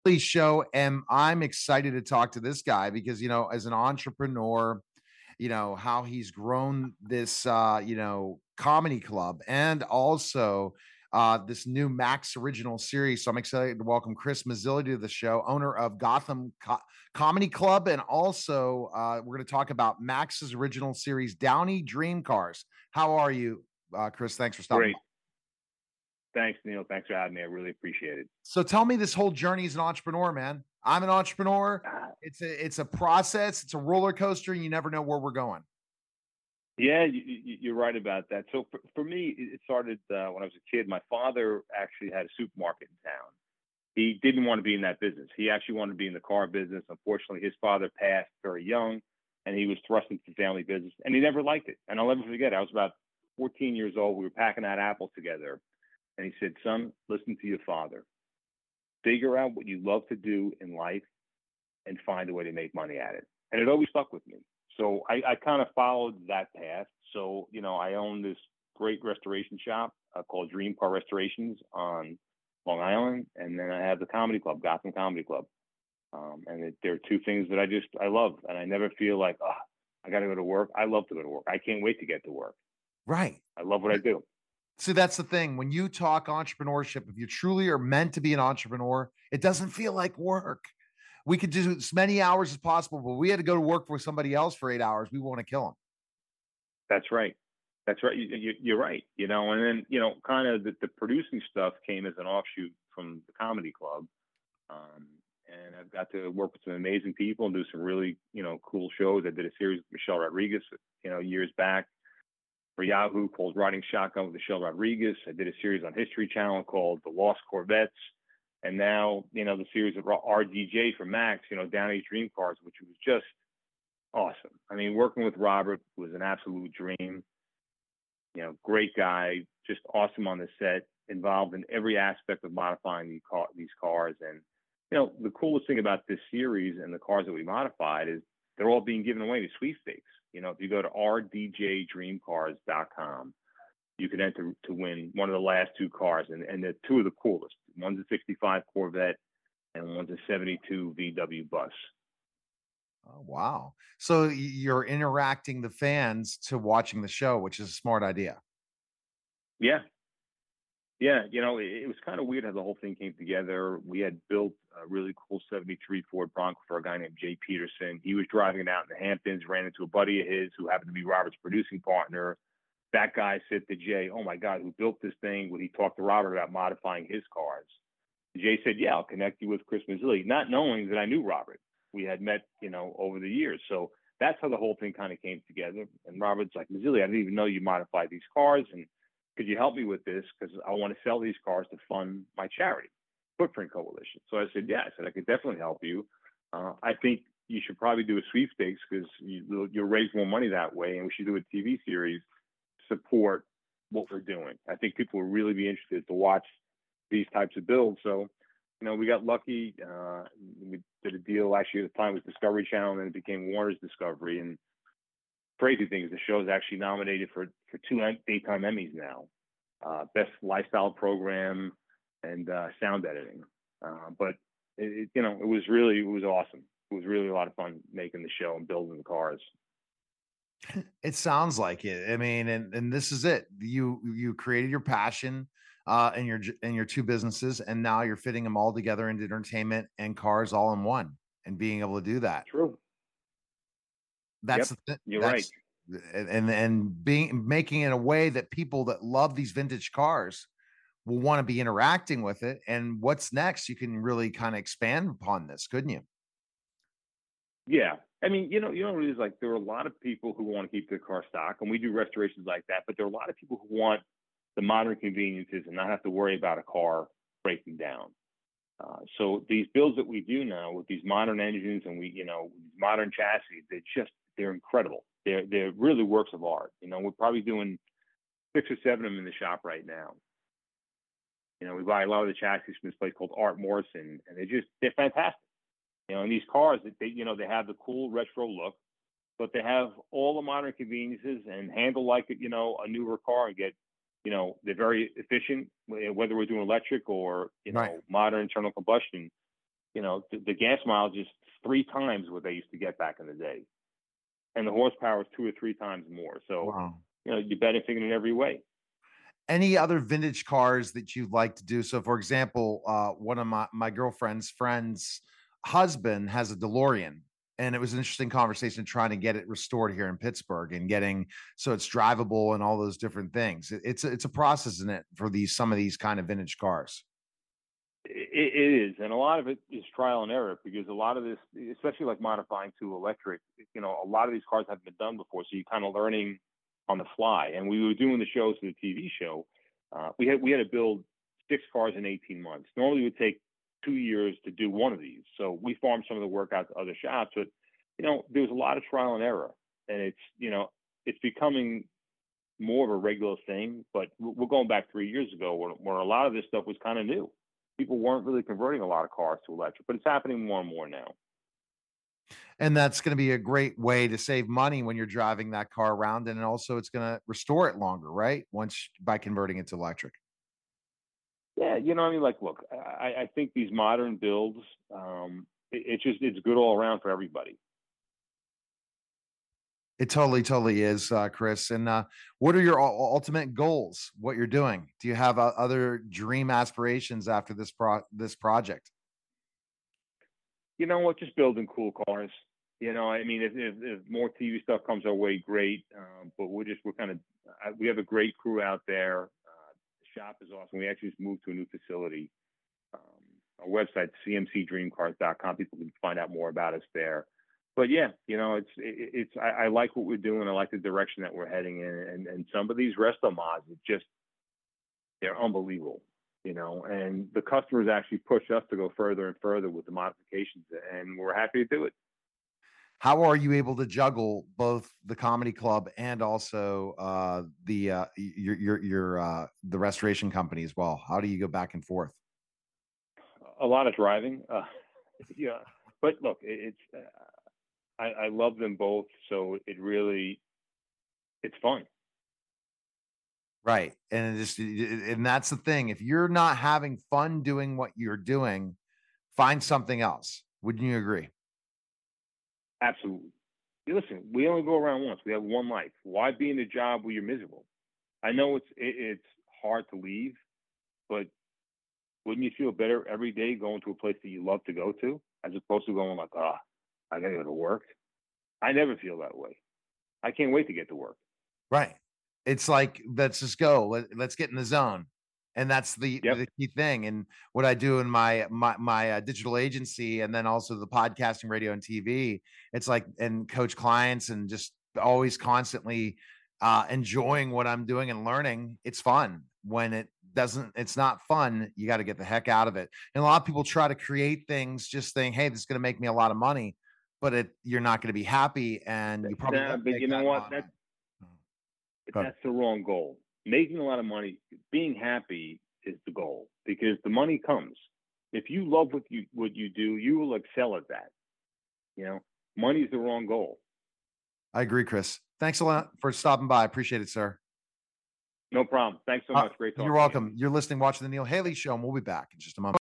Show, and I'm excited to talk to this guy because as an entrepreneur, how he's grown this comedy club and also this new Max original series. So I'm excited to welcome Chris Mazzilli to the show, owner of Comedy Club, and also we're going to talk about Max's original series, Downey Dream Cars. How are you, Chris? Thanks for stopping Great. by. Thanks, Neil. Thanks for having me. I really appreciate it. So tell me this whole journey as an entrepreneur, man. I'm an entrepreneur. It's a process. It's a roller coaster, and you never know where we're going. Yeah, you're right about that. So for me, it started when I was a kid. My father actually had a supermarket in town. He didn't want to be in that business. He actually wanted to be in the car business. Unfortunately, his father passed very young, and he was thrust into the family business, and he never liked it. And I'll never forget, I was about 14 years old. We were packing out apples together, and he said, "Son, listen to your father. Figure out what you love to do in life and find a way to make money at it." And it always stuck with me. So I kind of followed that path. So, I own this great restoration shop called Dream Car Restorations on Long Island. And then I have the comedy club, Gotham Comedy Club. There are two things that I love. And I never feel like, oh, I got to go to work. I love to go to work. I can't wait to get to work. Right. I love what I do. See, that's the thing. When you talk entrepreneurship, if you truly are meant to be an entrepreneur, it doesn't feel like work. We could do as many hours as possible, but we had to go to work for somebody else for 8 hours. We want to kill them. That's right. That's right. You're right. And then, kind of the producing stuff came as an offshoot from the comedy club. And I've got to work with some amazing people and do some really, cool shows. I did a series with Michelle Rodriguez, years back for Yahoo called Riding Shotgun with Michelle Rodriguez. I did a series on History Channel called The Lost Corvettes. And now, the series of RDJ for Max, Downey Dream Cars, which was just awesome. I mean, working with Robert was an absolute dream. Great guy, just awesome on the set, involved in every aspect of modifying these cars. And, the coolest thing about this series and the cars that we modified is they're all being given away to sweepstakes. If you go to rdjdreamcars.com, you can enter to win one of the last two cars. And they're two of the coolest. One's a 65 Corvette and one's a 72 VW bus. Oh, wow. So you're interacting the fans to watching the show, which is a smart idea. Yeah. Yeah. It was kind of weird how the whole thing came together. We had built a really cool 73 Ford Bronco for a guy named Jay Peterson. He was driving it out in the Hamptons, ran into a buddy of his who happened to be Robert's producing partner. That guy said to Jay, "Oh my God, who built this thing?" Would he talk to Robert about modifying his cars? Jay said, "Yeah, I'll connect you with Chris Mazzilli," not knowing that I knew Robert. We had met, over the years. So that's how the whole thing kind of came together. And Robert's like, "Mazzilli, I didn't even know you modified these cars. And could you help me with this? Because I want to sell these cars to fund my charity, Footprint Coalition." So I said, "Yeah," I said, "I could definitely help you. I think you should probably do a sweepstakes because you'll raise more money that way. And we should do a TV series support what we're doing. I think people will really be interested to watch these types of builds." So, we got lucky. We did a deal actually at the time with Discovery Channel, and then it became Warner's Discovery. And crazy thing is the show is actually nominated for two daytime Emmys now, best lifestyle program and sound editing. But it was awesome. It was really a lot of fun making the show and building the cars. It sounds like it. I mean, and this is it. You created your passion in your two businesses, and now you're fitting them all together into entertainment and cars all in one, and being able to do that. True. That's Yep. the You're right. that's and being making it a way that people that love these vintage cars will want to be interacting with it. And what's next? You can really kind of expand upon this, couldn't you? Yeah. I mean, what it is like there are a lot of people who want to keep their car stock, and we do restorations like that, but there are a lot of people who want the modern conveniences and not have to worry about a car breaking down. So these builds that we do now with these modern engines and these modern chassis, they're incredible. They're really works of art. We're probably doing 6 or 7 of them in the shop right now. We buy a lot of the chassis from this place called Art Morrison, and they're fantastic. And these cars, they have the cool retro look, but they have all the modern conveniences and handle like a newer car and get, they're very efficient, whether we're doing electric or, Right. modern internal combustion. the gas mileage is 3 times what they used to get back in the day, and the horsepower is 2 or 3 times more. So, Wow. you're benefiting in every way. Any other vintage cars that you like to do? So, for example, one of my girlfriend's friends' husband has a DeLorean, and it was an interesting conversation trying to get it restored here in Pittsburgh and getting so it's drivable and all those different things. It's a process in it for some of these kind of vintage cars. It is, and a lot of it is trial and error because a lot of this, especially like modifying to electric, a lot of these cars haven't been done before, so you're kind of learning on the fly. And we were doing the shows for the TV show. We had to build 6 cars in 18 months. Normally, it would take 2 years to do one of these. So we farmed some of the work out to other shops, but there was a lot of trial and error, and it's becoming more of a regular thing. But we're going back 3 years ago where a lot of this stuff was kind of new. People weren't really converting a lot of cars to electric, but it's happening more and more now. And that's going to be a great way to save money when you're driving that car around. And also it's going to restore it longer, right? Once by converting it to electric. Yeah, I mean, like, look, I think these modern builds, it's good all around for everybody. It totally, totally is, Chris. And what are your ultimate goals? What you're doing? Do you have other dream aspirations after this project? You know what? Just building cool cars. I mean, if more TV stuff comes our way, great. But we're kind of we have a great crew out there. The shop is awesome. We actually just moved to a new facility. Our website, cmcdreamcars.com. People can find out more about us there. But yeah, I like what we're doing. I like the direction that we're heading in. And some of these resto mods, they're unbelievable. And the customers actually push us to go further and further with the modifications, and we're happy to do it. How are you able to juggle both the comedy club and also the restoration company as well? How do you go back and forth? A lot of driving, yeah. But look, I love them both, so it's fun. Right. And that's the thing. If you're not having fun doing what you're doing, find something else. Wouldn't you agree? Absolutely. Listen, we only go around once. We have one life. Why be in a job where you're miserable? I know it's hard to leave, but wouldn't you feel better every day going to a place that you love to go to, as opposed to going like, I gotta go to work? I never feel that way. I can't wait to get to work. Right. It's like, let's just go. Let's get in the zone. And that's the key thing. And what I do in my digital agency, and then also the podcasting, radio, and TV, it's like, and coach clients, and just always constantly enjoying what I'm doing and learning. It's fun. When it's not fun, you got to get the heck out of it. And a lot of people try to create things just saying, hey, this is going to make me a lot of money, but you're not going to be happy. And you probably, but you know what? That's the wrong goal. Making a lot of money, being happy is the goal, because the money comes. If you love what you do, you will excel at that. Money is the wrong goal. I agree, Chris. Thanks a lot for stopping by. I appreciate it, sir. No problem. Thanks so much. Great talking. You're welcome. You're watching the Neil Haley Show, and we'll be back in just a moment.